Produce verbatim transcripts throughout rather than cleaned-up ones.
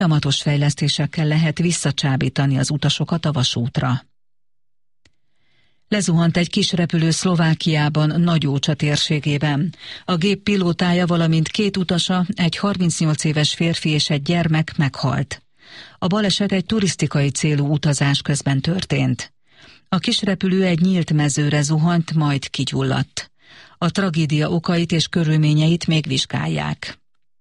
Folyamatos fejlesztésekkel lehet visszacsábítani az utasokat a vasútra. Lezuhant egy kis repülő Szlovákiában, Nagyócsa térségében. A gép pilótája, valamint két utasa, egy harmincnyolc éves férfi és egy gyermek meghalt. A baleset egy turisztikai célú utazás közben történt. A kis repülő egy nyílt mezőre zuhant, majd kigyulladt. A tragédia okait és körülményeit még vizsgálják.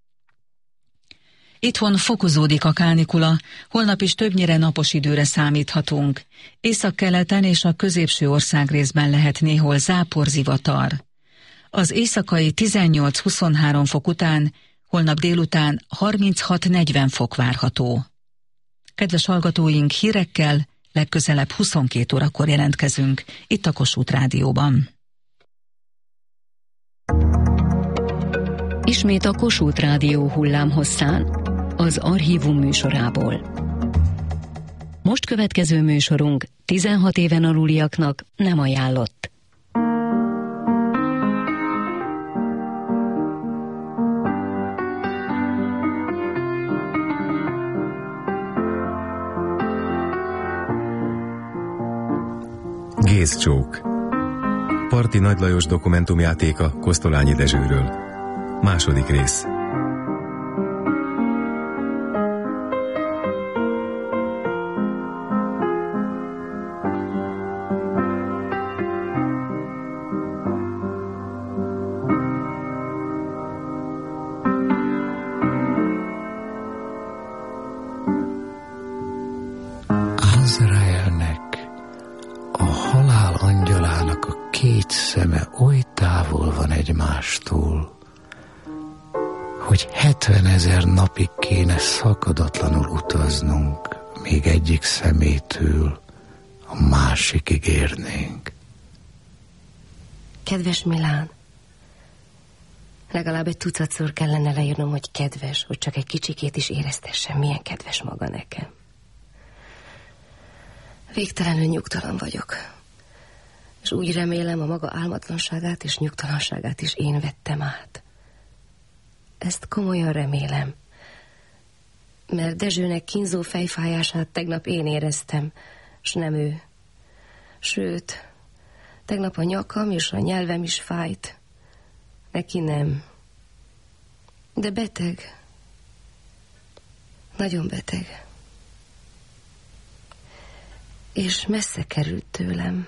Itthon fokozódik a kánikula, holnap is többnyire napos időre számíthatunk. Északkeleten és a középső országrészben lehet néhol záporzivatar. Az éjszakai tizennyolc-huszonhárom fok után, holnap délután harminchat-negyven fok várható. Kedves hallgatóink, hírekkel legközelebb huszonkét órakor jelentkezünk, itt a Kossuth Rádióban. Ismét a Kossuth Rádió hullámhosszán, az Archívum műsorából. Most következő műsorunk tizenhat éven aluliaknak nem ajánlott. Gézcsók. Parti Nagy Lajos dokumentumjátéka Kosztolányi Dezsőről. Második rész. Azraelnek, a halál angyalának a két szeme oly távol van egymástól, hogy hetvenezer napig kéne szakadatlanul utaznunk, még egyik szemétől a másikig érnénk. Kedves Milán, legalább egy tucatszor kellene leírnom, hogy kedves, hogy csak egy kicsikét is éreztessem, milyen kedves maga nekem. Végtelenül nyugtalan vagyok, és úgy remélem, a maga álmatlanságát és nyugtalanságát is én vettem át. Ezt komolyan remélem, mert Dezsőnek kínzó fejfájását tegnap én éreztem, s nem ő. Sőt, tegnap a nyakam és a nyelvem is fájt. Neki nem. De beteg. Nagyon beteg. És messze került tőlem.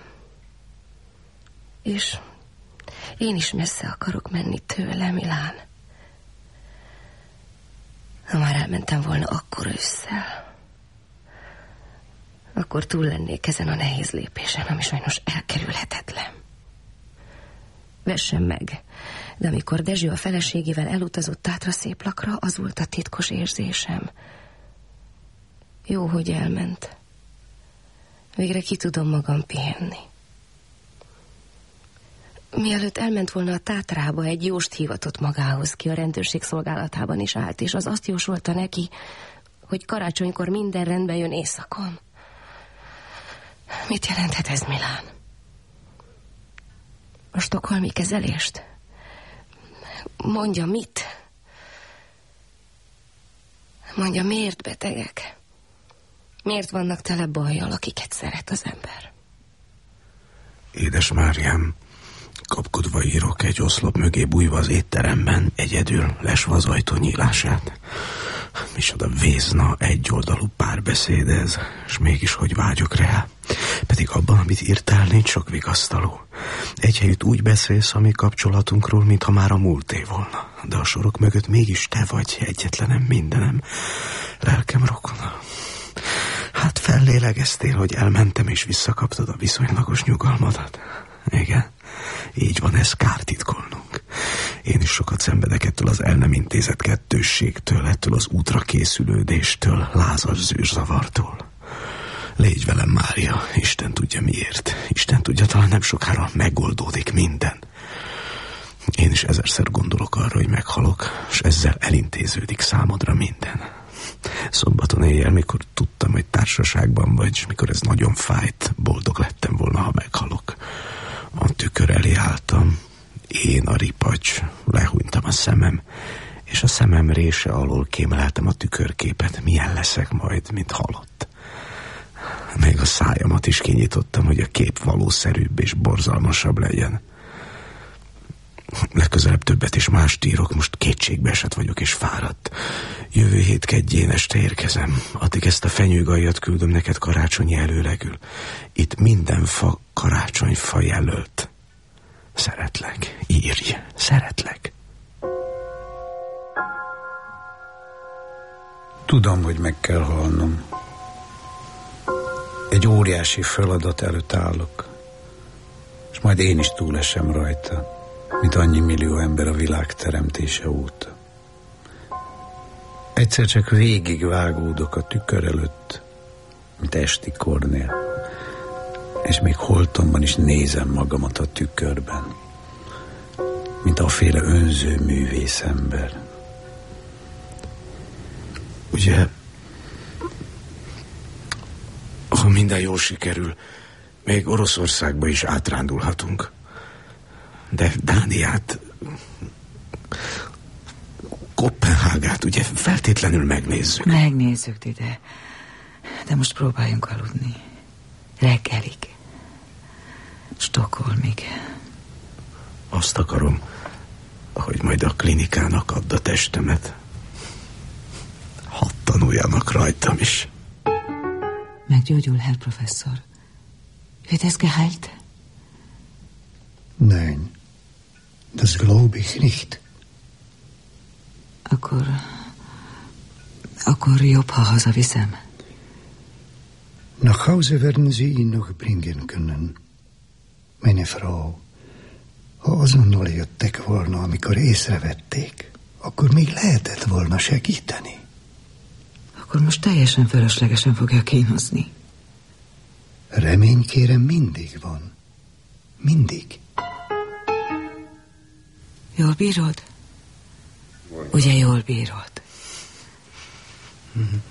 És én is messze akarok menni tőle, Milán. Ha már elmentem volna akkor ősszel, akkor túl lennék ezen a nehéz lépésen, ami sajnos elkerülhetetlen. Vessen meg, de amikor Dezső a feleségével elutazott Tátraszéplakra, az volt a titkos érzésem. Jó, hogy elment. Végre ki tudom magam pihenni. Mielőtt elment volna a Tátrába, egy jóst hívatott magához, ki a rendőrség szolgálatában is állt, és az azt jósolta neki, hogy karácsonykor minden rendben jön éjszakon. Mit jelenthet ez, Milán? A stockholmi kezelést? Mondja, mit? Mondja, miért betegek? Miért vannak tele bajjal, akiket szeret az ember? Édes Máriám, kapkodva írok, egy oszlop mögé bújva az étteremben, egyedül lesve az ajtó nyílását. Micsoda vézna, egyoldalú párbeszéd ez, és mégis hogy vágyok rá. Pedig abban, amit írtál, nincs sok vigasztaló. Egy helyütt úgy beszélsz a mi kapcsolatunkról, mintha már a múlté volna. De a sorok mögött mégis te vagy, egyetlenem, mindenem, lelkem rokona. Hát fellélegeztél, hogy elmentem, és visszakaptad a viszonylagos nyugalmadat. Igen, így van, ez kár titkolnunk. Én is sokat szenvedek ettől az el nem intézett kettősségtől, ettől az útra készülődéstől, lázas zűrzavartól. Légy velem, Mária, Isten tudja miért. Isten tudja, talán nem sokára megoldódik minden. Én is ezerszer gondolok arra, hogy meghalok, és ezzel elintéződik számodra minden. Szombaton éjjel, mikor tudtam, hogy társaságban vagy, és mikor ez nagyon fájt, boldog lettem volna, ha meghalok. A tükör elé álltam, én a ripacs, lehúnytam a szemem, és a szemem rése alól kémleltem a tükörképet, milyen leszek majd, mint halott. Még a szájamat is kinyitottam, hogy a kép valószerűbb és borzalmasabb legyen. Legközelebb többet is mást írok, most kétségbe esett vagyok és fáradt. Jövő hét kedjén este érkezem, addig ezt a fenyőgajat küldöm neked karácsonyi előlegül. Itt minden fa karácsonyfa jelölt. Szeretlek, írj, szeretlek. Tudom, hogy meg kell halnom. Egy óriási feladat előtt állok, és majd én is túlesem rajta, mint annyi millió ember a világ teremtése óta. Egyszer csak végig vágódok a tükör előtt, mint esti Kornél, és még holtomban is nézem magamat a tükörben, mint aféle önző művész ember. Ugye, ha minden jól sikerül, még Oroszországba is átrándulhatunk. De Dániát, Kopenhágát ugye feltétlenül megnézzük. Megnézzük, ide. De most próbáljunk aludni. Reggelig. Stockholmig. Azt akarom, hogy majd a klinikának add a testemet. Hadd tanuljanak rajtam is. Meggyógyul, Herr Professor. Wird es geheilt? Nein, das glaube ich nicht. Akkor... Akkor jobb, ha hazaviszem. Nach Hause werden Sie ihn noch bringen können. Meine Frau, ha azonnal jöttek volna, amikor észrevették, akkor még lehetett volna segíteni. Akkor most teljesen fölöslegesen fogja kínozni. Remény, kérem, mindig van. Mindig. Jól bírod? Ugye jól bírod? Mm-hmm.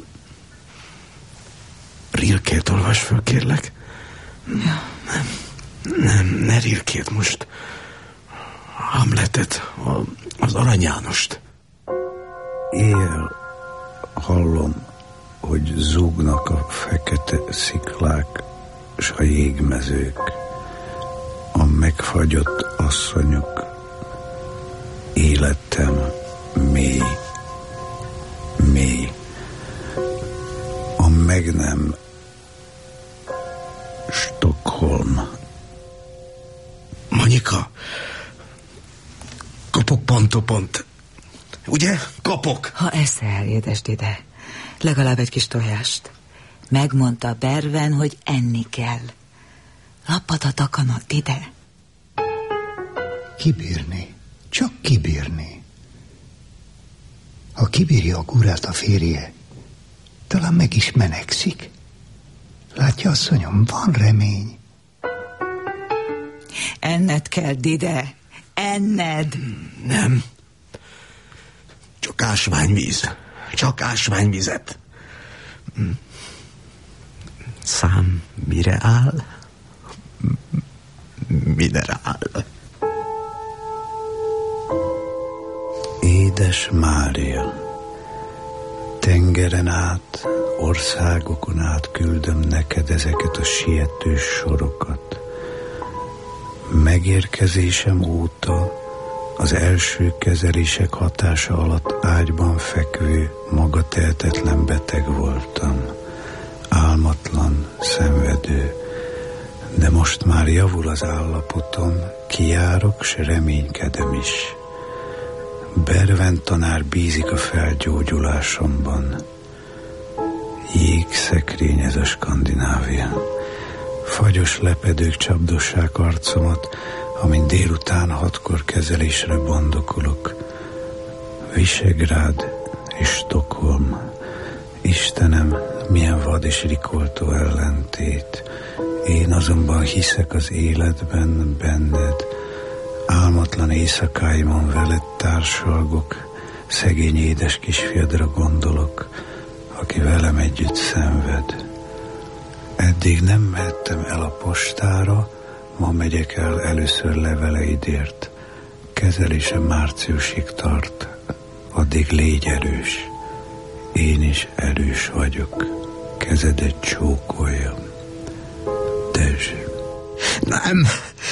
Rilkét olvas föl, kérlek. Ja. Nem, nem, ne Rilkét most. Hamletet, a, az Arany Jánost. Éjjel hallom, hogy zúgnak a fekete sziklák s a jégmezők, a megfagyott asszonyok, életem mély, mély, a meg nem Stockholm. Monika, kapok pont-pont. Ugye? Kapok. Ha eszel, édesd ide, legalább egy kis tojást. Megmondta Berven, hogy enni kell. Lappad a takanat ide. Kibírni, csak kibírni. Ha kibírja a gurát a férje, talán meg is menekszik. Látja, asszonyom, van remény. Enned kell, Dide, enned. Nem. Csak ásványvíz. Csak ásványvizet. Szám mire áll? Minerál. Édes Mária, tengeren át, országokon át küldöm neked ezeket a sietős sorokat. Megérkezésem óta az első kezelések hatása alatt ágyban fekvő, maga tehetetlen beteg voltam. Álmatlan, szenvedő, de most már javul az állapotom, kijárok, s reménykedem is. Berven tanár bízik a felgyógyulásomban. Jégszekrény ez a Skandinávia. Fagyos lepedők csapdossák arcomat, amint délután hatkor kezelésre bandokolok. Visegrád és Stockholm. Istenem, milyen vad és rikoltó ellentét. Én azonban hiszek az életben, benned. Álmatlan éjszakáimon veled társalgok, szegény édes kisfiadra gondolok, aki velem együtt szenved. Eddig nem mehettem el a postára, ma megyek el először leveleidért. Kezelésem márciusig tart. addig légy erős. Én is erős vagyok. Kezedet csókoljam. Dezső. Nem.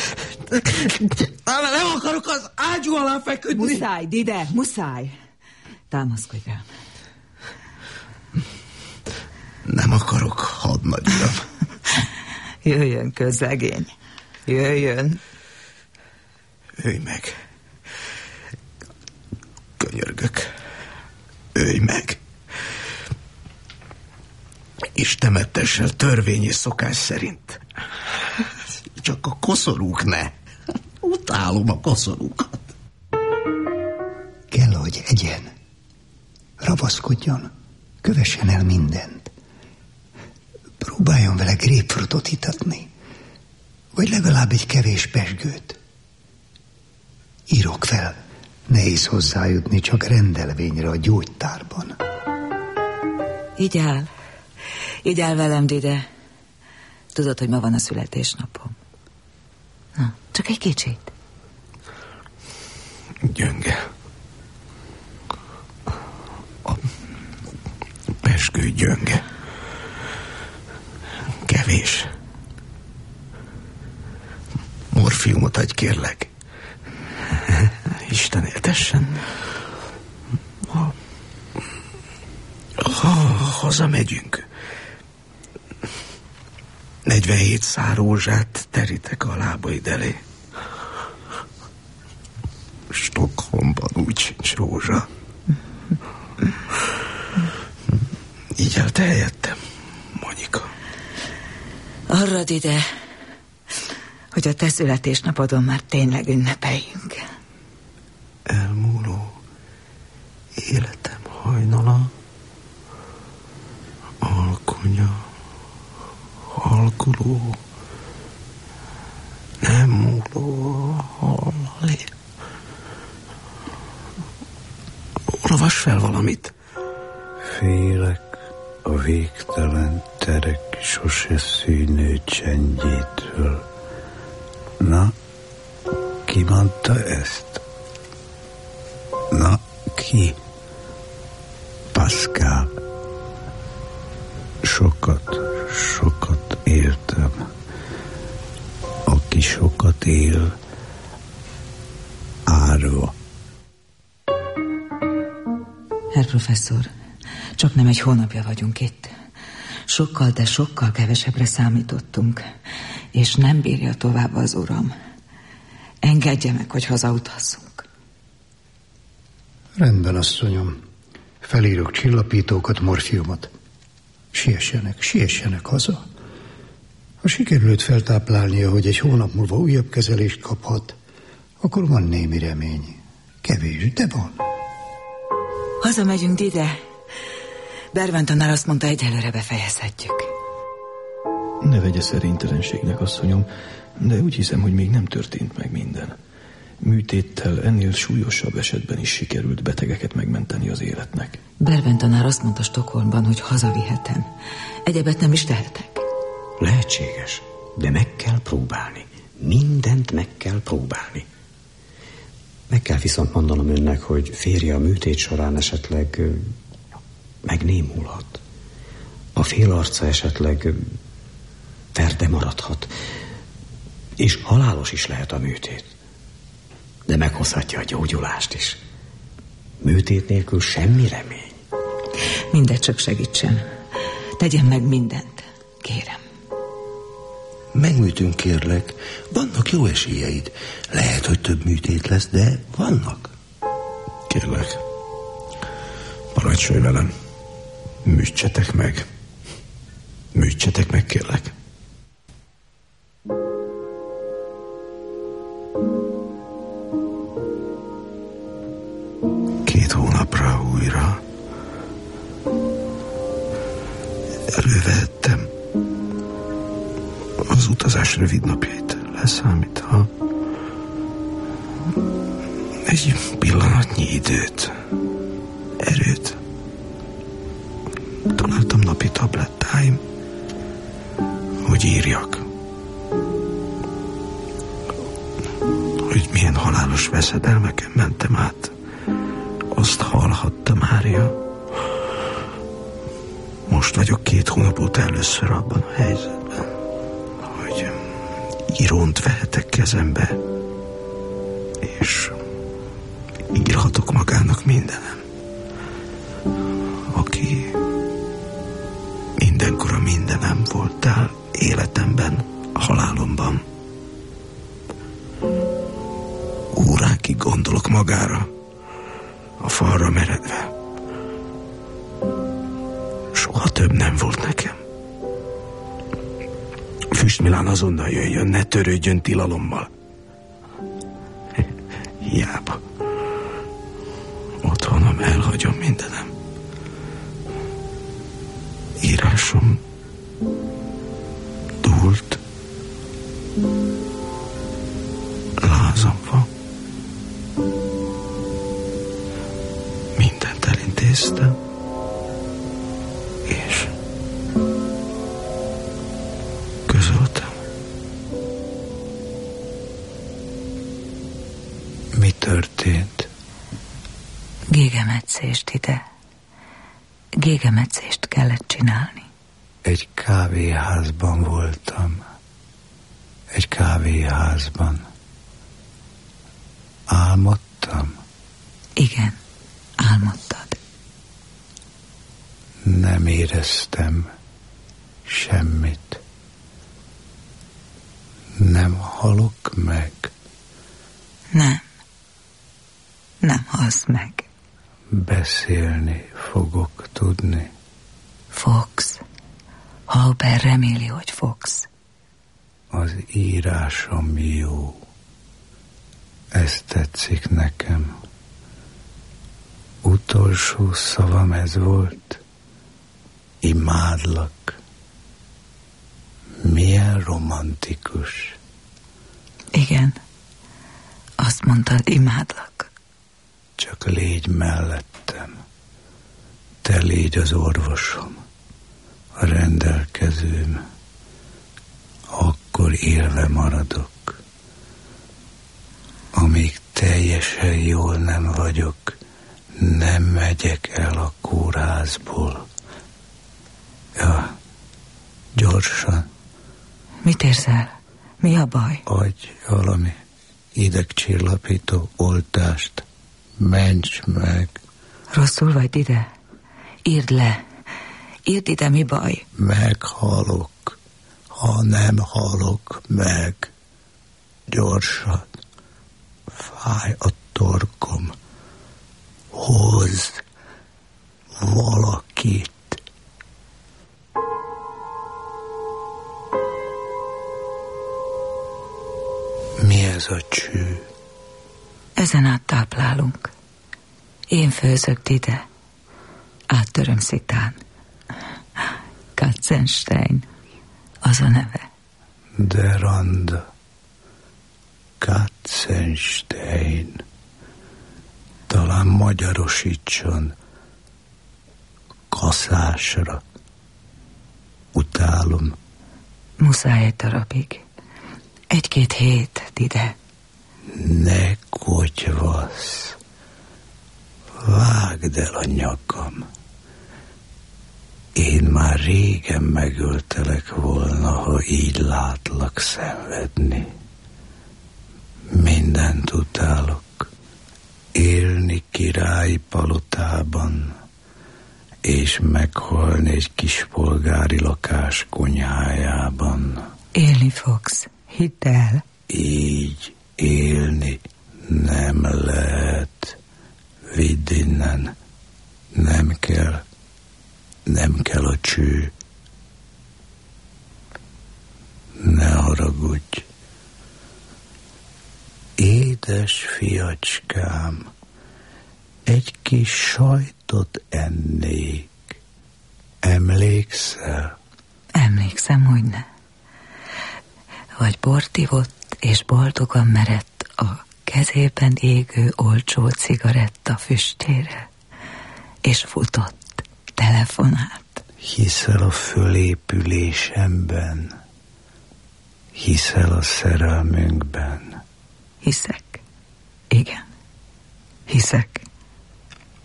Nem, nem akarok az ágyú alá feküdni. Muszáj, Dide, muszáj. Támaszkodj rám. Nem akarok, hadnagy uram. Jöjjön, közlegény. Jöjjön. Ölj meg. Könyörgök. Ölj meg. És temettessel törvény és szokás szerint. Csak a koszorúk ne. Utálom a koszorúkat. Kell, hogy egyen. Ravaszkodjon. Kövessen el mindent. Próbáljon vele grapefruitot itatni. Vagy legalább egy kevés pezsgőt. Írok fel. Nehéz hozzájutni csak rendelvényre a gyógytárban. Így áll. Így áll velem, Dide. Tudod, hogy ma van a születésnapom. Na, csak egy kicsit. Gyönge. A pezsgő gyönge. Kevés. Morfiumot adj, kérlek. Isten éltessen. Ha, ha hazamegyünk, negyvenhét szár rózsát terítek a lábaid elé. Stockholmban úgy sincs rózsa. Így el te helyettem, Monika. Arra, Dide, hogy a te születésnapodon már tényleg ünnepeljünk. Elmúló életem hajnala, alkonya, halkuló, nem múló hallali. Olvas fel valamit. Félek a végtelen terek sose szűnő csendjétől. Na, ki mondta ezt? Na, ki? Pascal. Sokat, sokat éltem. Aki sokat él, árva. Herr professzor, csak nem egy hónapja vagyunk itt. Sokkal, de sokkal kevesebbre számítottunk, és nem bírja tovább az uram. Engedje meg, hogy hazautazzunk. Rendben, asszonyom. Felírok csillapítókat, morfiumot. Siessenek, siessenek haza. Ha sikerült feltáplálnia, hogy egy hónap múlva újabb kezelést kaphat, akkor van némi remény. Kevés, de van. Hazamegyünk, Dide. Berven tanár azt mondta, egyelőre befejezhetjük. Ne vegye szerénytelenségnek, asszonyom, de úgy hiszem, hogy még nem történt meg minden. Műtéttel ennél súlyosabb esetben is sikerült betegeket megmenteni az életnek. Berven tanár azt mondta Stockholmban, hogy hazavihetem. Egyebet nem is tehetek. Lehetséges, de meg kell próbálni. Mindent meg kell próbálni. Meg kell viszont mondanom önnek, hogy férje a műtét során esetleg megnémulhat. A félarca esetleg ferde maradhat, és halálos is lehet a műtét. De meghozhatja a gyógyulást is. Műtét nélkül semmi remény. Mindegy, csak segítsen. Tegyen meg mindent, kérem. Megműtünk, kérlek. Vannak jó esélyeid. Lehet, hogy több műtét lesz, de vannak. Kérlek, parancsolj velem. Műtsetek meg. Műtsetek meg, kérlek. Két hónapra újra elővehettem az utazás rövid napjait leszámítva egy pillanatnyi időt, erőt. Találtam napi tablettáim, hogy írjak, hogy milyen halálos veszedelmeken mentem át azt hallhatta Mária. Most vagyok két hónap óta először abban a helyzetben, hogy írónt vehetek kezembe, és írhatok magának mindenem, aki mindenkor a mindenem voltál életemben, halálomban. Órákig gondolok magára, a falra meredve. Soha több nem volt nekem. Füstmilán azonnal jöjjön, ne törődjön tilalommal. Hiába. Otthonom elhagyom mindenem. Írásom dúlt, lázam van. Mindent elintéztem, és közöltem. Mi történt? Gégemetszést ide. Gégemetszést kellett csinálni. Egy kávéházban voltam. Egy kávéházban. Álmodtam? Igen, álmodtad. Nem éreztem semmit. Nem halok meg. Nem. Nem halsz meg. Beszélni fogok tudni. Fogsz. Halper reméli, hogy fogsz. Az írásom jó. Ez tetszik nekem. Utolsó szavam ez volt. Imádlak. Milyen romantikus. Igen. Azt mondtad, imádlak. Csak légy mellettem. Te légy az orvosom, a rendelkezőm. Akkor élve maradok. Amíg teljesen jól nem vagyok, nem megyek el a kórházból. Ja, gyorsan. Mit érzel? Mi a baj? Adj valami idegcsillapító oltást. Ments meg. Rosszul vagy, ide? Írd le. Írd ide, mi baj? Meghalok. Ha nem halok meg. Gyorsan. Fáj a torkom. Hozz valakit. Mi ez a cső? Ezen át táplálunk. Én főzök, ide. Áttöröm szitán. Katzenstein. Az a neve. De Randa. Katzenstein. Talán magyarosítson. Kaszásra. Utálom. Muszáj egy darabig. Egy-két hét, ide. Ne kotyvasz. Vágd el a nyakam. Én már régen megöltelek volna, ha így látlak szenvedni. Mindent utálok. Élni királyi palotában, és meghalni egy kis polgári lakás konyhájában. Élni fogsz, hidd el. Így élni nem lehet. Vidd innen. Nem kell. Nem kell a cső. Ne haragudj. Édes fiacskám, egy kis sajtot ennék. Emlékszel? Emlékszem, hogy ne. Vagy bort ivott, és boldogan merett a kezében égő olcsó cigaretta füstjére, és futott, telefonált. Hiszel a fölépülésemben? Hiszel a szerelmünkben? Hiszek. Igen. Hiszek.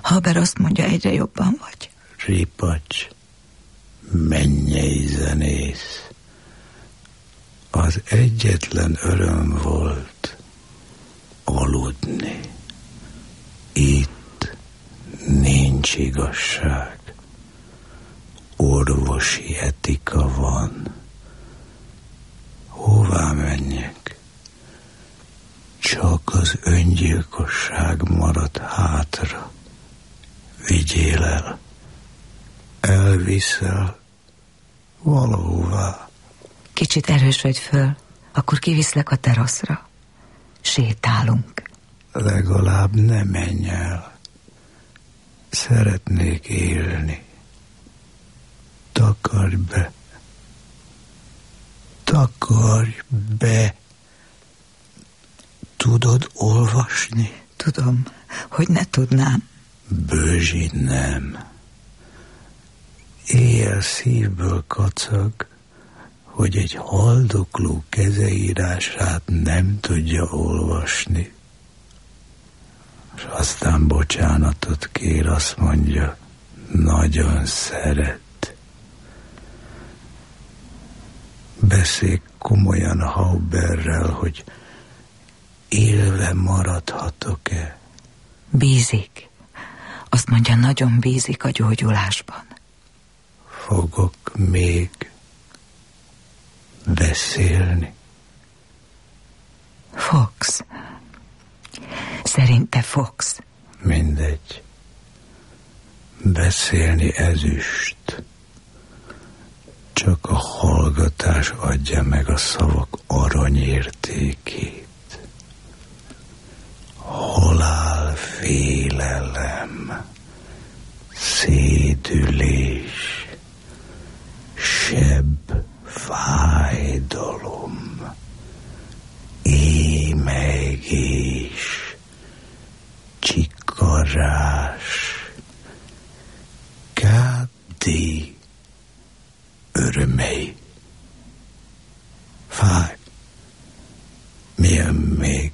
Haber azt mondja, egyre jobban vagy. Ripacs, mennyei zenész. Az egyetlen öröm volt aludni. Itt nincs igazság. Orvosi etika van. Hová menjek? Csak az öngyilkosság maradt hátra. Vigyél el. Elviszel valahová. Kicsit erősödj föl, akkor kiviszlek a teraszra. Sétálunk. Legalább ne menj el. Szeretnék élni. Takarj be. Takarj be. Tudod olvasni? Tudom, hogy ne tudnám. Bőzsi nem. Éjjel szívből kacag, hogy egy haldokló kezeírását nem tudja olvasni. És aztán bocsánatot kér, azt mondja, nagyon szeret. Beszélj komolyan Hauberrel, hogy élve maradhatok-e. Bízik. Azt mondja, nagyon bízik a gyógyulásban. Fogok még beszélni? Fogsz. Szerinte fogsz. Mindegy. Beszélni ezüst. Csak a hallgatás adja meg a szavak aranyértékét. Halál, félelem, szédülés, sebb, fájdalom, émegés, csikarás, kádi, örömei. Fáj. Milyen még?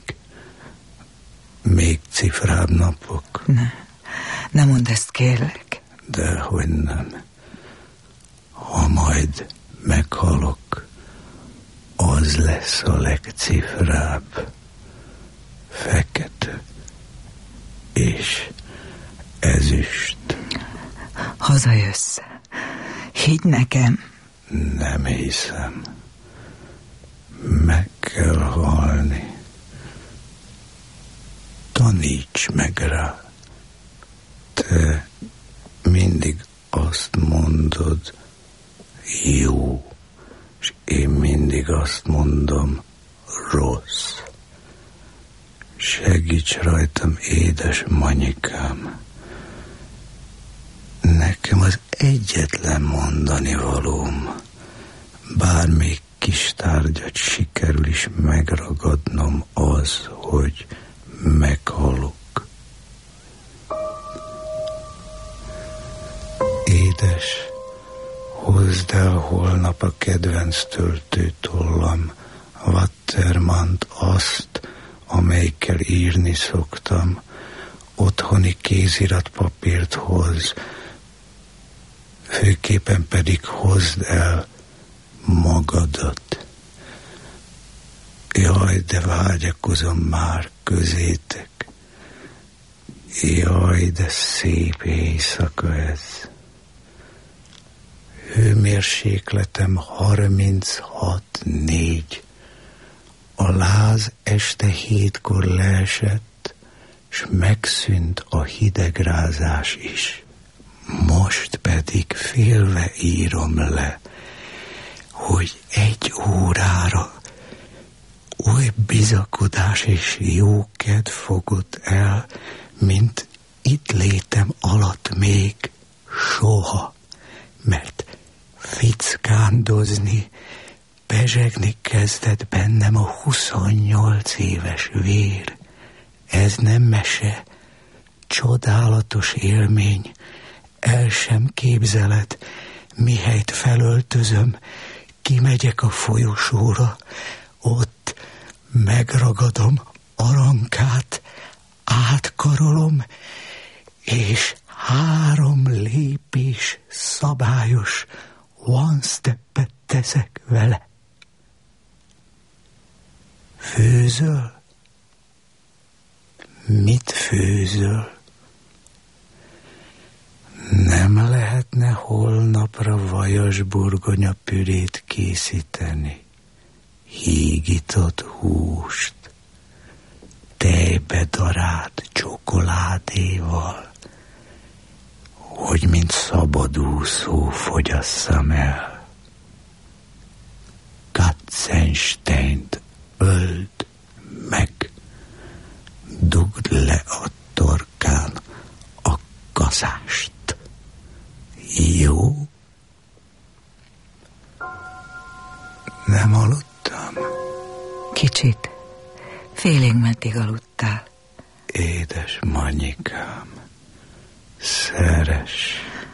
Még cifrább napok? Ne, ne mondd ezt, kérlek. Dehogy nem. Ha majd meghalok, az lesz a legcifrább. Fekete és ezüst. Hazajössz. Higgy nekem. Nem hiszem. Meg kell halni. Taníts meg rá. Te mindig azt mondod, jó, és én mindig azt mondom, rossz. Segíts rajtam, édes Manyikám. Nekem az egyetlen mondani valóm, bármelyik kis tárgyat sikerül is megragadnom, az, hogy meghalok. Édes, hozd el holnap a kedvenc töltőtollam, Watermant, azt, amelyikkel írni szoktam, otthoni kéziratpapírt hoz, főképpen pedig hozd el magadat. Jaj, de vágyakozom már közétek. Jaj, de szép éjszaka ez. Hőmérsékletem harminchat négy. A láz este hétkor leesett, s megszűnt a hidegrázás is. Most pedig félve írom le, hogy egy órára oly bizakodás és jókedv fogott el, mint itt létem alatt még soha, mert fickándozni, bezsegni kezdett bennem a huszonnyolc éves vér. Ez nem mese, csodálatos élmény, el sem képzeled, mihelyt felöltözöm, kimegyek a folyosóra, ott megragadom Arankát, átkarolom, és három lépés szabályos one steppet teszek vele. Főzöl? Mit főzöl? Nem lehetne holnapra vajasburgonya pürét készíteni, hígított húst, tejbe darált csokoládéval, hogy mint szabadúszó fogyasszam el. Katzensteint öld meg, dugd le a torkán a kaszást. Jó? Nem aludtam? Kicsit. Félig meddig aludtál. Édes Manyikám, szeres,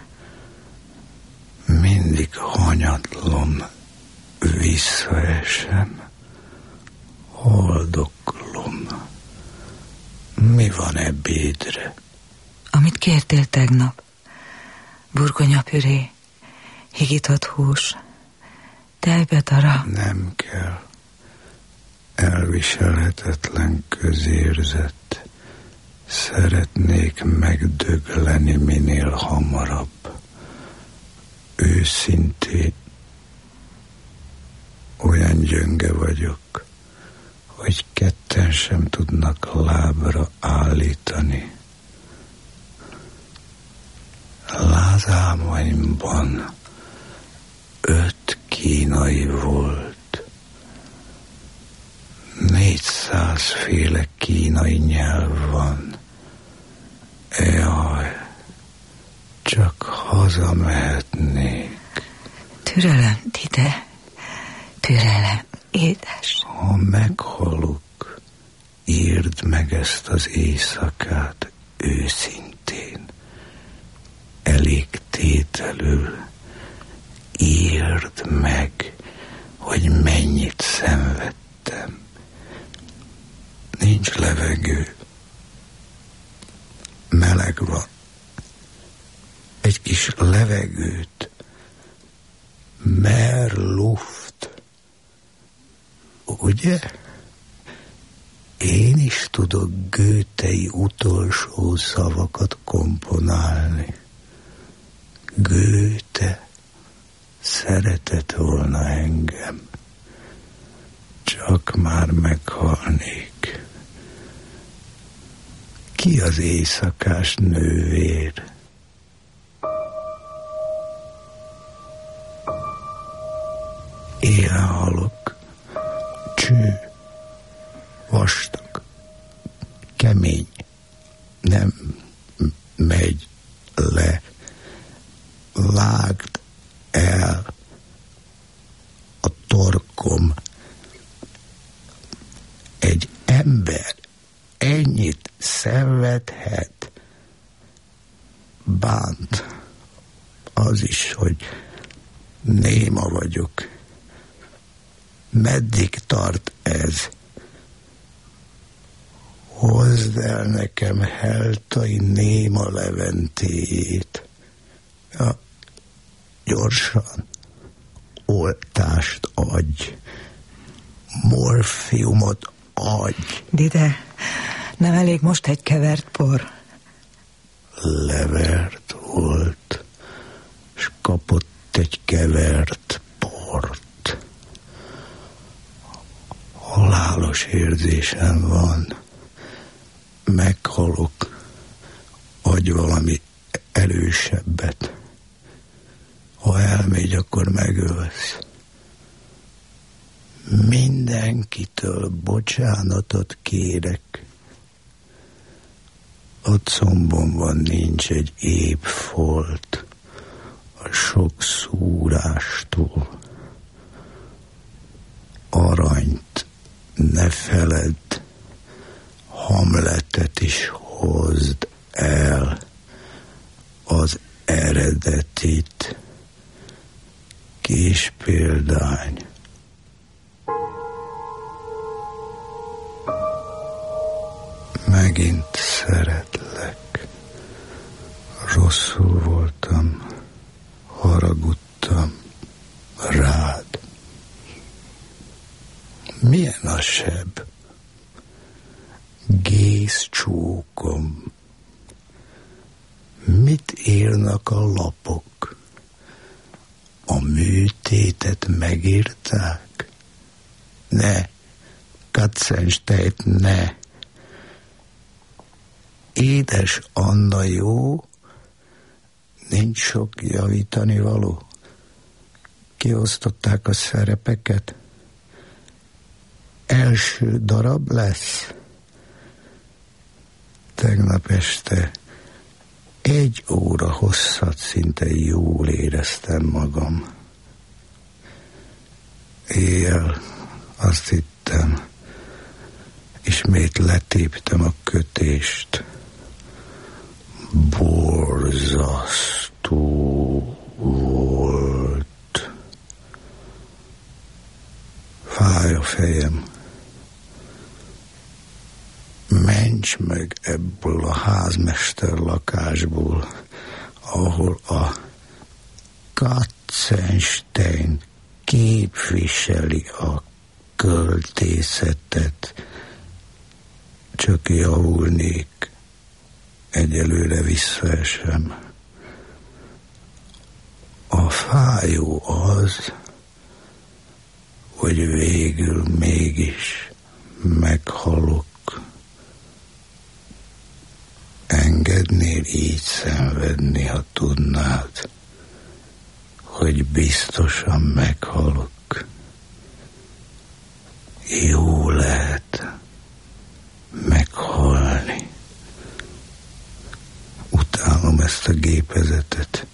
mindig hanyatlom, visszaesem, haldoklom. Mi van ebédre? Amit kértél tegnap. Burgonyapüré, higított hús, tejbe dara. Nem kell. Elviselhetetlen közérzet. Szeretnék megdögleni minél hamarabb. Őszintén olyan gyönge vagyok, hogy ketten sem tudnak lábra állítani. Lázálmaimban öt kínai volt. Négyszázféle kínai nyelv van. Jaj, csak hazamehetnék. Türelem, Dide, türelem, édes. Ha meghalok, írd meg ezt az éjszakát őszintén. Elég tételül írd meg, hogy mennyit szenvedtem. Nincs levegő. Meleg van. Egy kis levegőt. Mehr Luft. Ugye? Én is tudok Goethei utolsó szavakat komponálni. Goethe szeretett volna engem, csak már meghalnék. Ki az éjszakás nővér? Éhen halok, cső, vastag, kemény, nem megy le. Vágd el a torkom. Egy ember ennyit szenvedhet. Bánt az is, hogy néma vagyok. Meddig tart ez? Hozd el nekem Heltai néma leventéjét. Ja, gyorsan, oltást adj, morfiumot adj. Dide, nem elég most egy kevert por? Levert volt, s kapott egy kevert port. Halálos érzésem van. Meghalok, adj valami erősebbet. Ha elmegy, akkor megölsz. Mindenkitől bocsánatot kérek. A combomban nincs egy épp folt a sok szúrástól. Aranyt ne feledd, Hamletet is hozd el, az eredetit. Kis példány. Megint szeretlek. rosszul voltam, haragudtam rád. Milyen a seb? Gész csókom. Mit írnak a lapok? A műtétet megírták? Ne, Katzensteit, ne. Édes Anna jó, nincs sok javítani való. Kiosztották a szerepeket. Első darab lesz. Tegnap este egy óra hosszat szinte jól éreztem magam. Éjjel azt hittem, ismét letéptem a kötést. Borzasztó volt. Fáj a fejem. Mencs meg ebből a házmester lakásból, ahol a Katzenstein képviseli a költészetet. Csak javulnék, egyelőre visszaesem. A fájó az, hogy végül mégis meghalok. Engednél így szenvedni, ha tudnád, hogy biztosan meghalok. Jó lehet meghalni. Utálom ezt a gépezetet.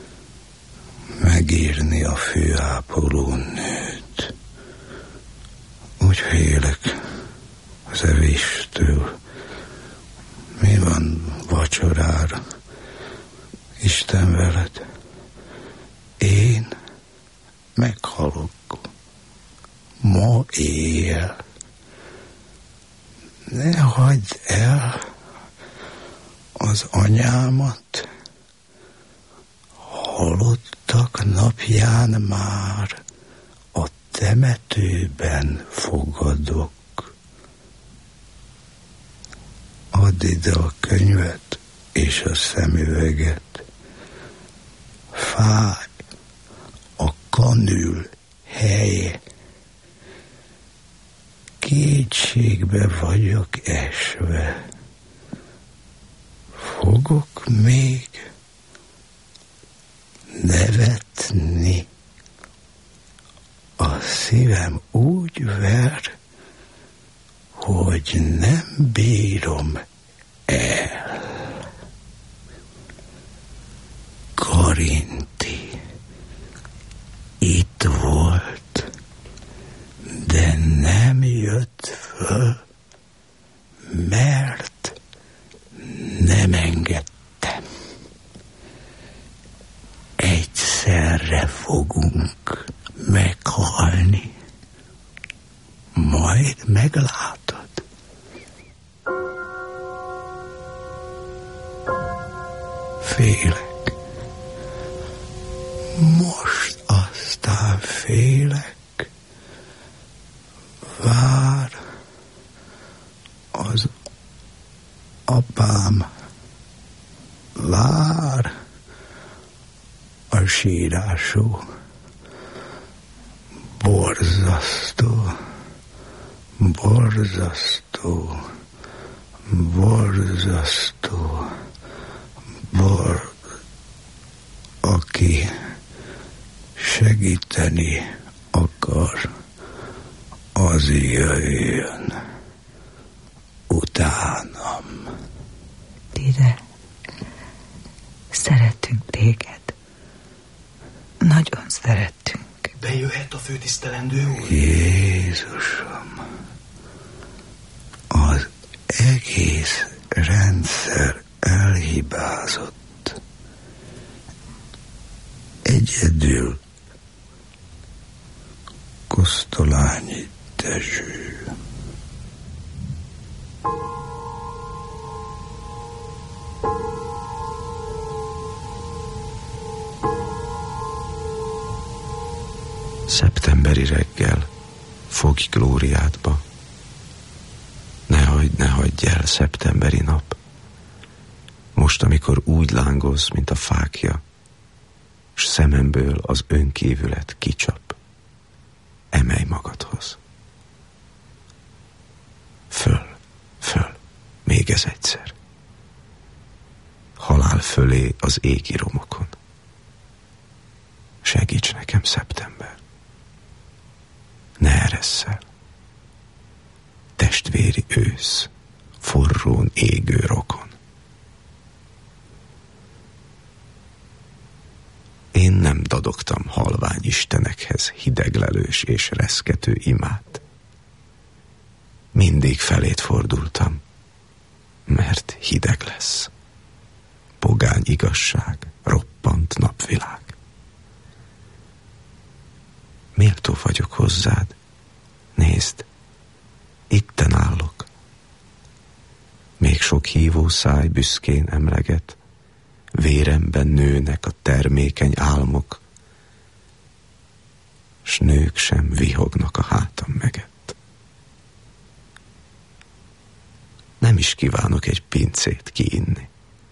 Megírni a főápoló nőt. Úgy félek az evéstől. Mi van vacsorára? Isten veled. Én meghalok. Ma éjjel. Ne hagyd el az anyámat. Halottak napján már a temetőben fogadok. Add ide a könyvet és a szemüveget. Fáj a kanül helye. Kétségbe vagyok esve. Fogok még nevetni. A szívem úgy ver, hogy nem bírom el. Karinti itt volt, de nem jött föl, mert nem engedtem. Egyszerre fogunk meghalni. Majd meglátod. Félek. Most aztán félek. Vár az apám. Vár a sírású. Borzasztó. Borzasztó, borzasztó, bor, aki segíteni akar, az jöjjön utánam. Ide, szeretünk téged. Nagyon szeretünk. Bejöhet a főtisztelendő úr? Jézusom, az egész rendszer elhibázott. Egyedül Kosztolányi Dezső. Szeptemberi reggel, fogj glóriádba. Ne hagyd, ne hagyj el, szeptemberi nap. Most, amikor úgy lángolsz, mint a fákja, s szememből az önkívület kicsap, emelj magadhoz. Föl, föl, még ez egyszer. Halál fölé az égi romokon. Segíts nekem, szeptember. Ne eresszel. Testvéri ősz, forrón égő rokon. Én nem dadogtam halvány istenekhez hideglelős és reszkető imát. Mindig felét fordultam, mert hideg lesz. Pogány igazság, roppant napvilág. Méltó vagyok hozzád, nézd, itten állok. Még sok hívó száj büszkén emleget, véremben nőnek a termékeny álmok, s nők sem vihognak a hátam megett. Nem is kívánok egy pincét kiinni,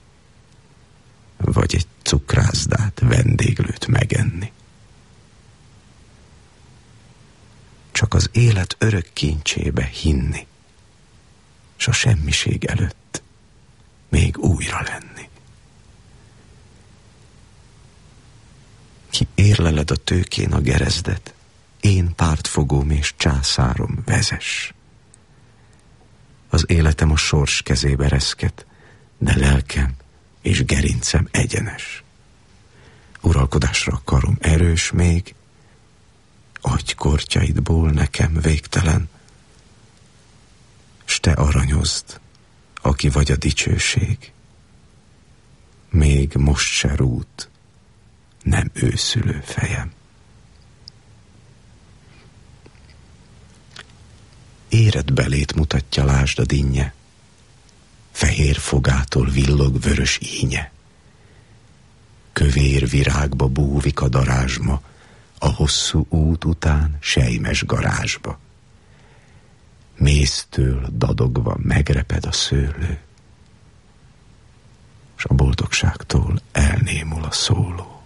vagy egy cukrászdát, vendéglőt megenni. Csak az élet örök kincsébe hinni, s a semmiség előtt még újra lenni. Ki érleled a tőkén a gerezdet, én pártfogóm és császárom vezess. Az életem a sors kezébe reszket, de lelkem és gerincem egyenes. Uralkodásra a karom erős még, adj kortyaidból nekem végtelen, s te aranyozd, aki vagy a dicsőség. Még most se rút, nem őszülő fejem. Éred belét mutatja, lásd a dinnye, fehér fogától villog vörös ínye. Kövér virágba búvik a darázsma, a hosszú út után sejmes garázsba. Méztől dadogva megreped a szőlő, s a boldogságtól elnémul a szóló.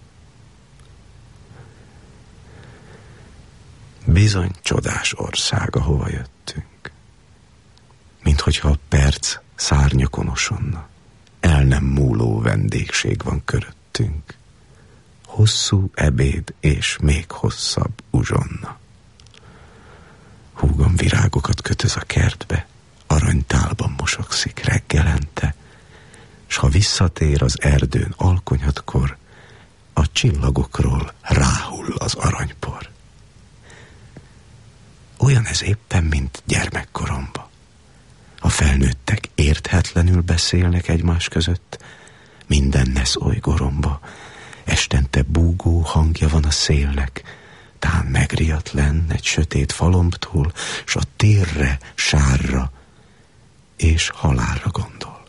Bizony csodás ország, ahova jöttünk. Minthogyha a perc szárnyakon osonna, el nem múló vendégség van köröttünk. Hosszú ebéd és még hosszabb uzsonna. Húgom virágokat kötöz a kertbe, aranytálban mosogszik reggelente, s ha visszatér az erdőn alkonyatkor, a csillagokról ráhull az aranypor. Olyan ez éppen, mint gyermekkoromba. A felnőttek érthetlenül beszélnek egymás között, minden nesz oly goromba, estente búgó hangja van a szélnek, tán megriadt lenn egy sötét falombtól, s a térre, sárra és halálra gondol.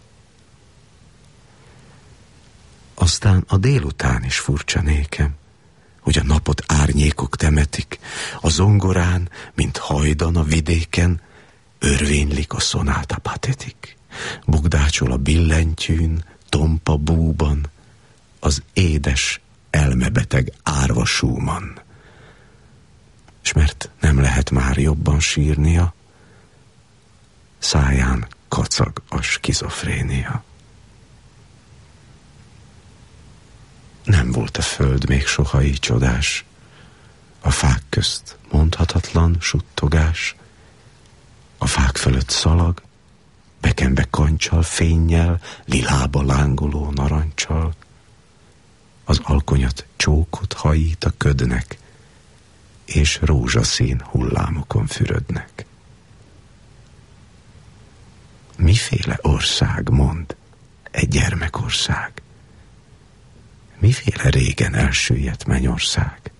Aztán a délután is furcsa nékem, hogy a napot árnyékok temetik, a zongorán, mint hajdan a vidéken, örvénylik a szonáta patetik. Bugdácsol a billentyűn, tompa búban, az édes, elmebeteg árva Schumann. S mert nem lehet már jobban sírnia, száján kacag a skizofrénia. Nem volt a föld még soha így csodás, a fák közt mondhatatlan suttogás, a fák fölött szalag, bekenve kancsal, fénnyel, lilába lángoló narancsal, az alkonyat csókot hajít a ködnek, és rózsaszín hullámokon fürödnek. Miféle ország, mond, egy gyermekország? Miféle régen elsüllyedt mennyország?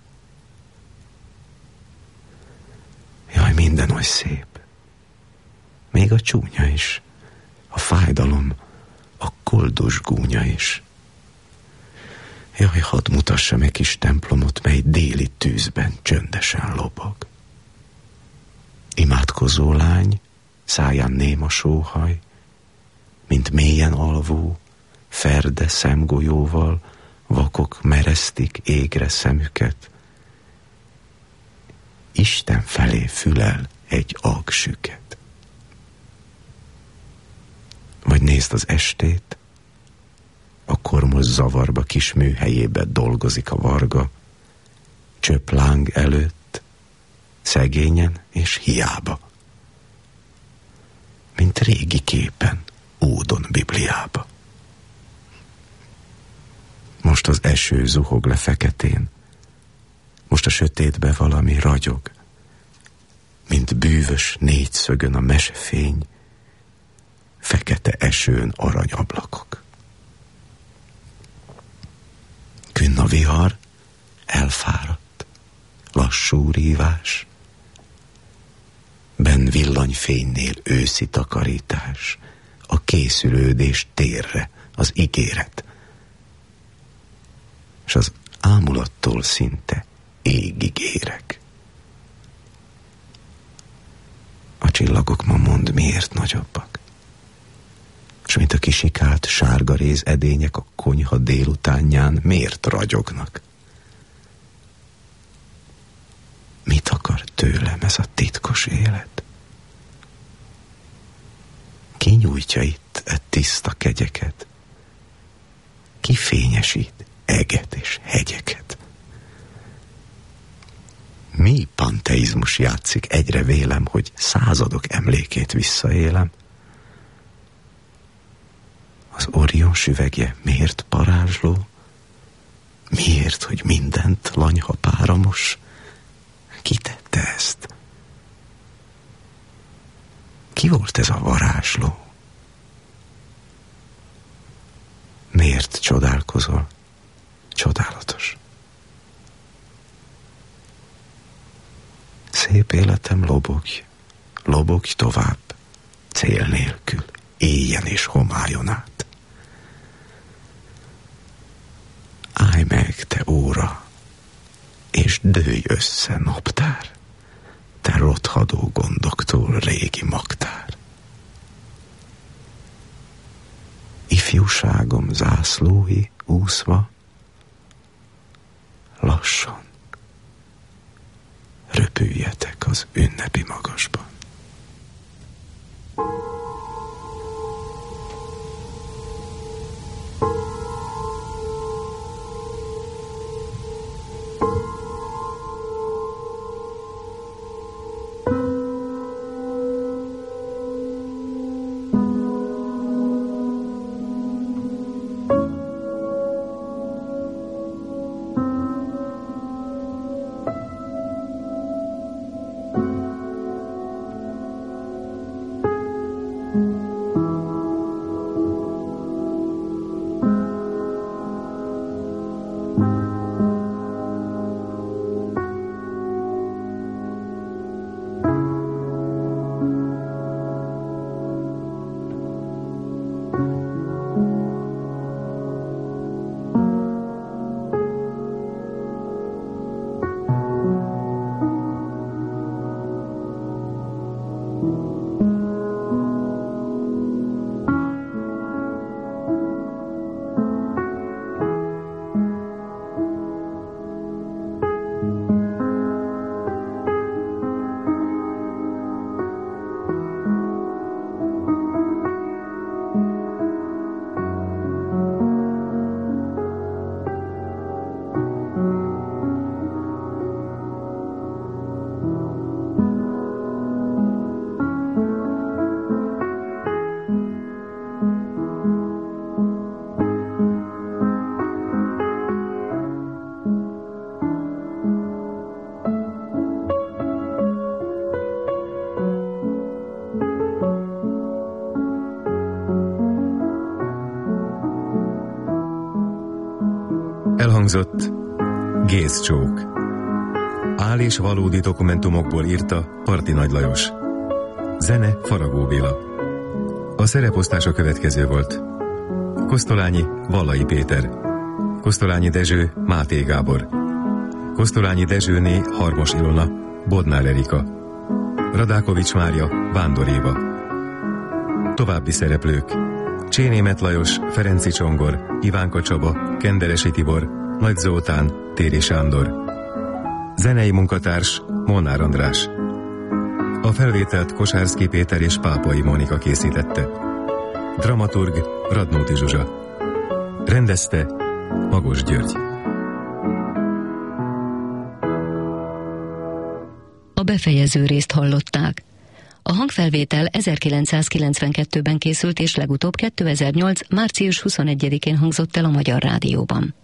Jaj, minden oly szép. Még a csúnya is, a fájdalom, a koldus gúnya is. Jaj, hadd mutassam egy kis templomot, mely déli tűzben csöndesen Álmodozó lány, száján néma sóhaj, mint mélyen alvó, ferde szemgolyóval, vakok meresztik égre szemüket. Isten felé fülel egy agsüket. Vagy nézd az estét, a kormos zavarba kis műhelyébe dolgozik a varga, csöpp láng előtt, szegényen és hiába, mint régi képen, ódon Bibliába. Most az eső zuhog le feketén, most a sötétbe valami ragyog, mint bűvös négyszögön a mesefény, fekete esőn aranyablakok. Künn a vihar, elfáradt, lassú rívás, benn villanyfénynél őszi takarítás, a készülődés térre, az ígéret, s az ámulattól szinte égig érek. A csillagok ma mondd miért nagyobbak, s mint a kisikált sárgaréz edények a konyha délutánján miért ragyognak? Mit akar tőlem ez a titkos élet? Ki nyújtja itt e tiszta kegyeket? Ki fényesít eget és hegyeket? Mi panteizmus játszik, egyre vélem, hogy századok emlékét visszaélem? Az Orion süvegje miért parázsló? Miért, hogy mindent lanyha páramos? Ki tette ezt? Ki volt ez a varázsló? Miért csodálkozol? Csodálatos. Szép életem, lobogj, lobogj tovább, cél nélkül, éjjen és homályon át. Állj meg, te óra, és dőlj össze, naptár, te rothadó gondoktól régi magtár. Ifjúságom zászlói úszva, lassan röpüljetek az ünnepi magasban. Elhangzott Gézcsók. Áll és valódi dokumentumokból írta Parti Nagy Lajos. Zene Faragó Béla. A szereposztás a következő volt: Kosztolányi Vallai Péter, Kosztolányi Dezső Máté Gábor, Kosztolányi Dezsőné Harmos Ilona Bodnár Erika, Radákovics Mária, Vándor Éva. További szereplők: Csénémet Lajos, Ferenci Csongor, Ivánka Csaba, Kenderesi Tibor, Nagy Zoltán, Téri Sándor. Zenei munkatárs Molnár András. A felvételt Kosárszky Péter és Pápai Mónika készítette. Dramaturg Radnóti Zsuzsa. Rendezte Magos György. A befejező részt hallották. A hangfelvétel ezerkilencszázkilencvenkettőben készült, és legutóbb kétezer-nyolc. március huszonegyedikén hangzott el a Magyar Rádióban.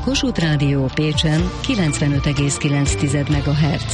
Kossuth Rádió Pécsen kilencvenöt egész kilenc megahertz.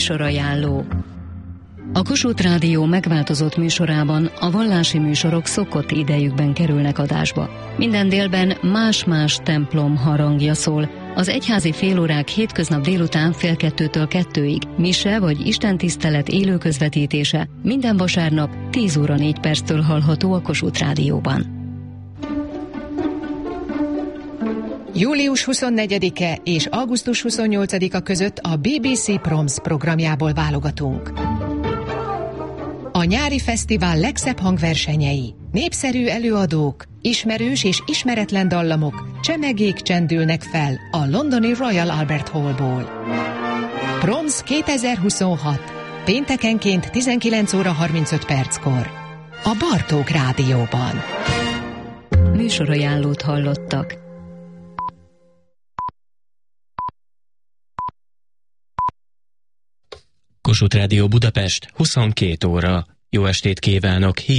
Műsorajánló. A Kossuth Rádió megváltozott műsorában a vallási műsorok szokott idejükben kerülnek adásba. Minden délben más-más templom harangja szól. Az egyházi félórák hétköznap délután fél kettőtől kettőig, mise vagy istentisztelet élő közvetítése minden vasárnap tíz óra négy perctől hallható a Kossuth Rádióban. július huszonnegyedike és augusztus huszonnyolcadika között a bé bé cé Proms programjából válogatunk. A nyári fesztivál legszebb hangversenyei, népszerű előadók, ismerős és ismeretlen dallamok, csemegék csendülnek fel a londoni Royal Albert Hallból. Proms kétezer-huszonhat. Péntekenként tizenkilenc óra harmincöt perckor. A Bartók Rádióban. Műsorajánlót hallottak. Kossuth Rádió Budapest, huszonkét óra. Jó estét kívánok!